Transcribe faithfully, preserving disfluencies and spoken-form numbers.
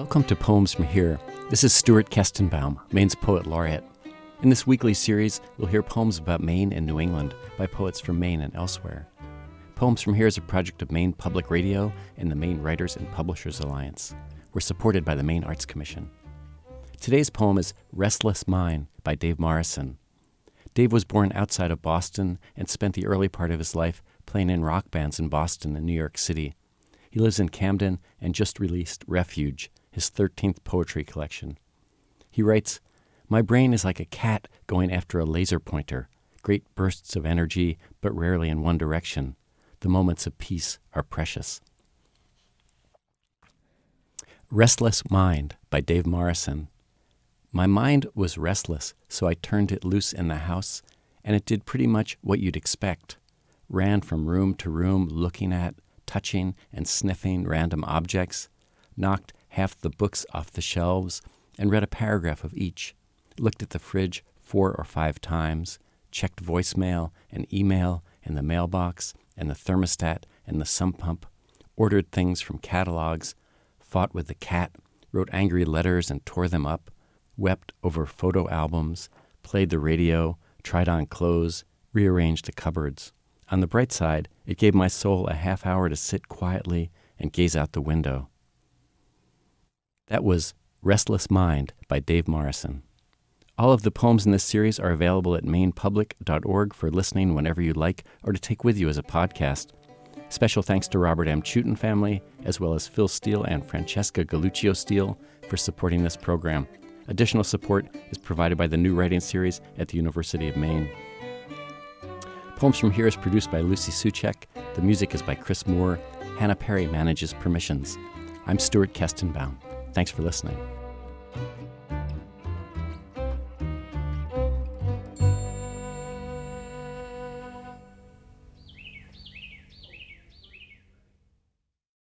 Welcome to Poems from Here. This is Stuart Kestenbaum, Maine's Poet Laureate. In this weekly series, we'll hear poems about Maine and New England by poets from Maine and elsewhere. Poems from Here is a project of Maine Public Radio and the Maine Writers and Publishers Alliance. We're supported by the Maine Arts Commission. Today's poem is Restless Mind by Dave Morrison. Dave was born outside of Boston and spent the early part of his life playing in rock bands in Boston and New York City. He lives in Camden and just released Refuge, his thirteenth poetry collection. He writes, "My brain is like a cat going after a laser pointer, great bursts of energy, but rarely in one direction. The moments of peace are precious." Restless Mind by Dave Morrison. My mind was restless, so I turned it loose in the house, and it did pretty much what you'd expect. Ran from room to room looking at, touching, and sniffing random objects, knocked half the books off the shelves, and read a paragraph of each, looked at the fridge four or five times, checked voicemail and email and the mailbox and the thermostat and the sump pump, ordered things from catalogs, fought with the cat, wrote angry letters and tore them up, wept over photo albums, played the radio, tried on clothes, rearranged the cupboards. On the bright side, it gave my soul a half hour to sit quietly and gaze out the window. That was Restless Mind by Dave Morrison. All of the poems in this series are available at maine public dot org for listening whenever you like or to take with you as a podcast. Special thanks to Robert M. Chutin family, as well as Phil Steele and Francesca Galuccio Steele for supporting this program. Additional support is provided by the New Writing Series at the University of Maine. Poems from Here is produced by Lucy Suchek. The music is by Chris Moore. Hannah Perry manages permissions. I'm Stuart Kestenbaum. Thanks for listening.